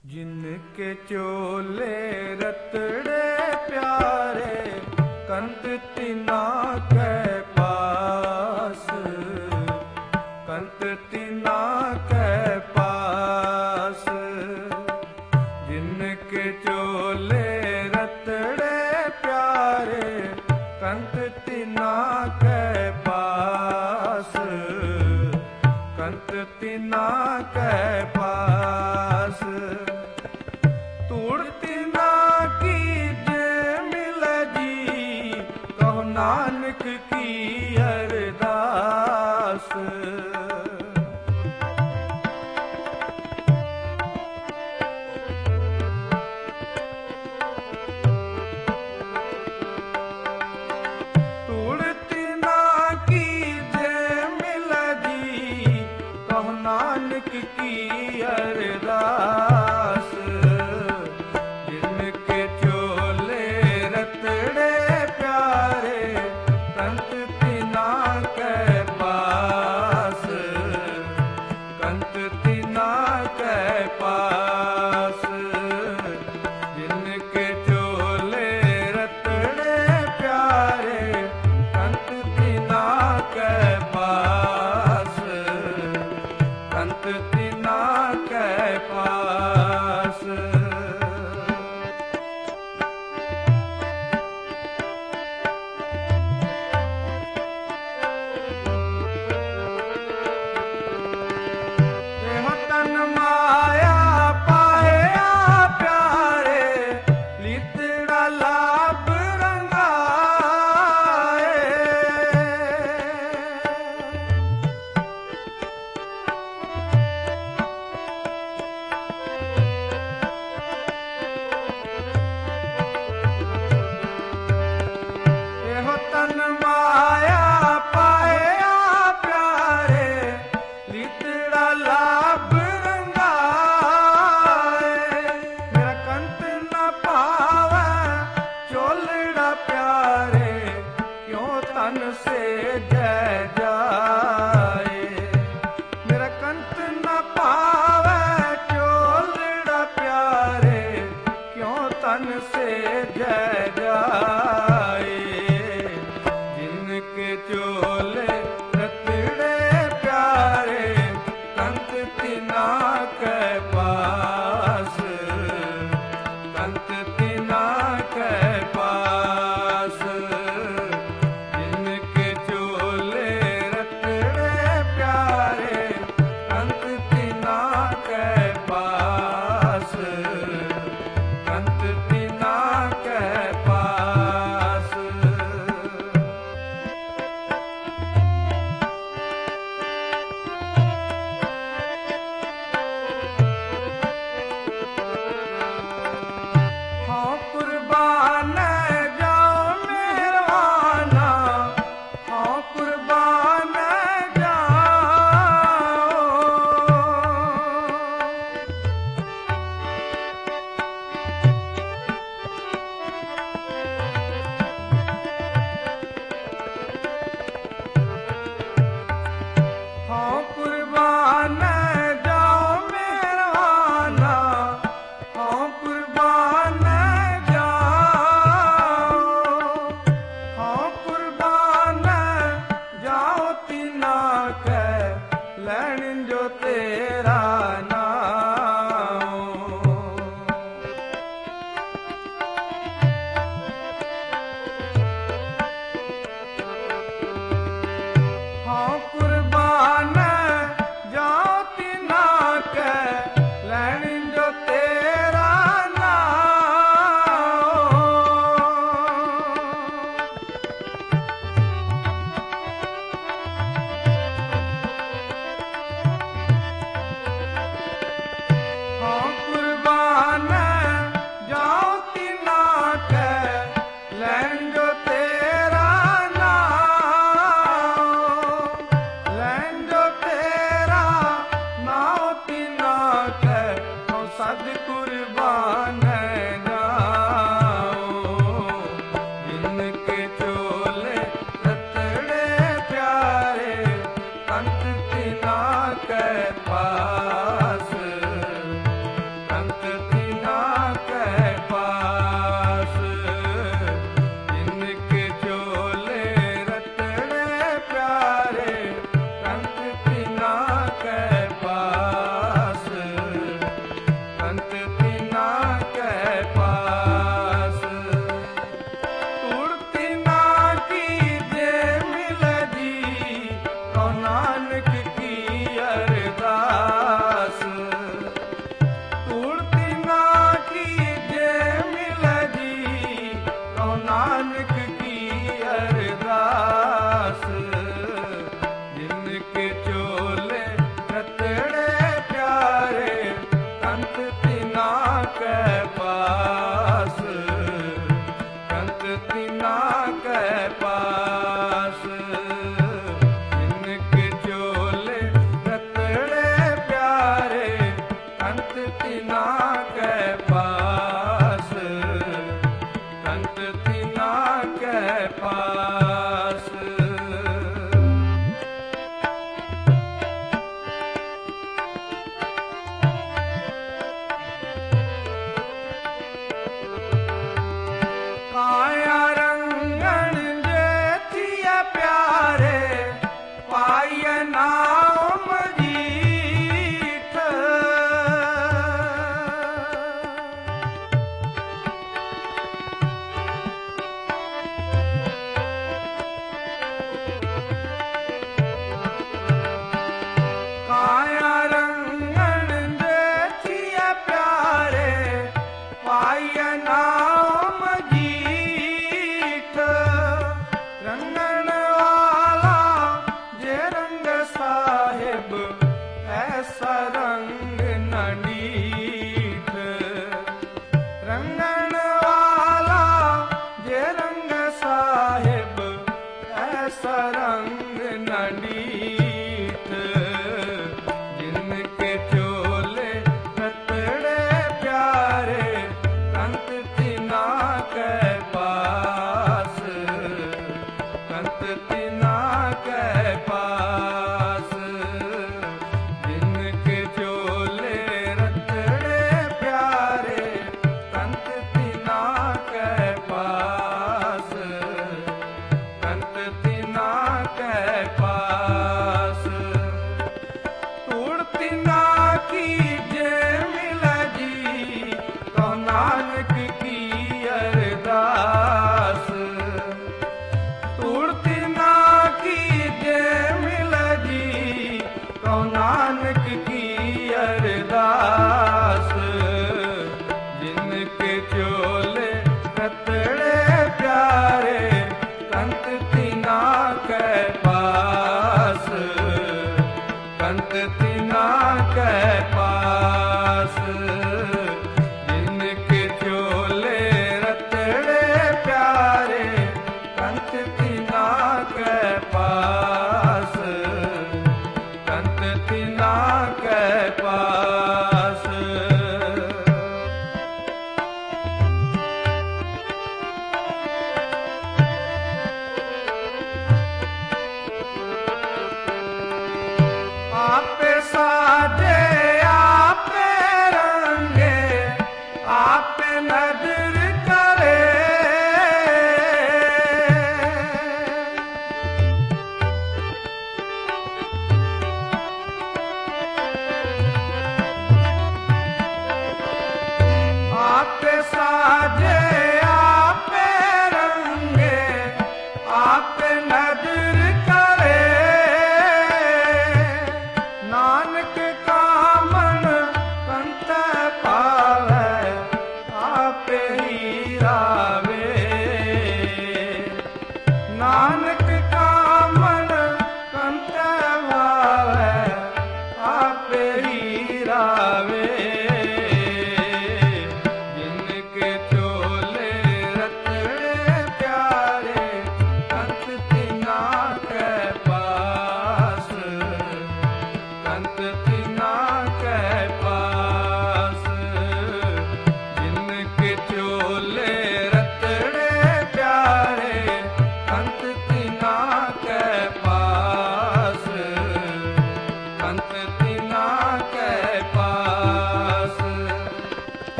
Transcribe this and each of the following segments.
जिनके चोले रतड़े प्यारे कंत तिना के पास, कंत तिना के पास। जिनके चोले रतड़े प्यारे कंत तिना के पास, कंत तिना के पास। तूड़ती ना की जे मिल जी, कहो नानक की अरदास। तूड़ती ना की जे मिल जी, कहो नानक की अरदास। अंत तिना के पास, कंत तिना के पास। काया रंगन जे थिया प्यारे, पाय नाम जीठ। काया रंगन जे थिया प्यारे, पाय नाम जीठ। रंगन वाला जे रंग साहिब, ऐसा रंग न डीठ। रंगन वाला जे रंग साहिब, ऐसा रंग न डीठ। जिनके चोले रतड़े प्यारे, कंत तिना के पास, कंत तिना के पास। जिनके चोले रतड़े प्यारे, कंत तिना के पास, कंत तिना के पास। तूड़ तिना की जे मिल जी, कहो नानक की अरदास। तूड़ तिना की जे मिल जी, कहो नानक की अरदास। जिनके चोले रतड़े प्यारे, कंत तिना के पास, कंत तिना के पास। जिनके चोले रतड़े प्यारे, कंत तिना के पास, कंत तिना के पास। आपे साजे आपे रंगे, आपे नजर करे। आपे साजे आपे रंगे, आपे नजर करे। नानक का मन कंत पावे, आपे ही रावे। नानक का मन कंत भावे, आपे ही रावे। जिनके चोले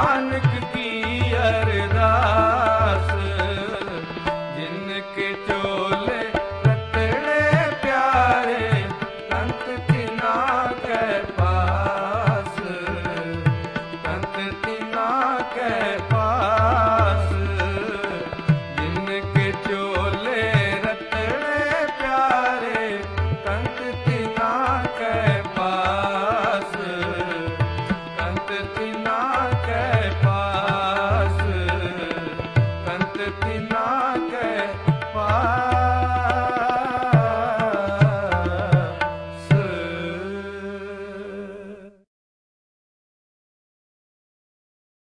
नानक की अरदास जिनके चोले रतड़े प्यारे संत तिना के पास संत तिना के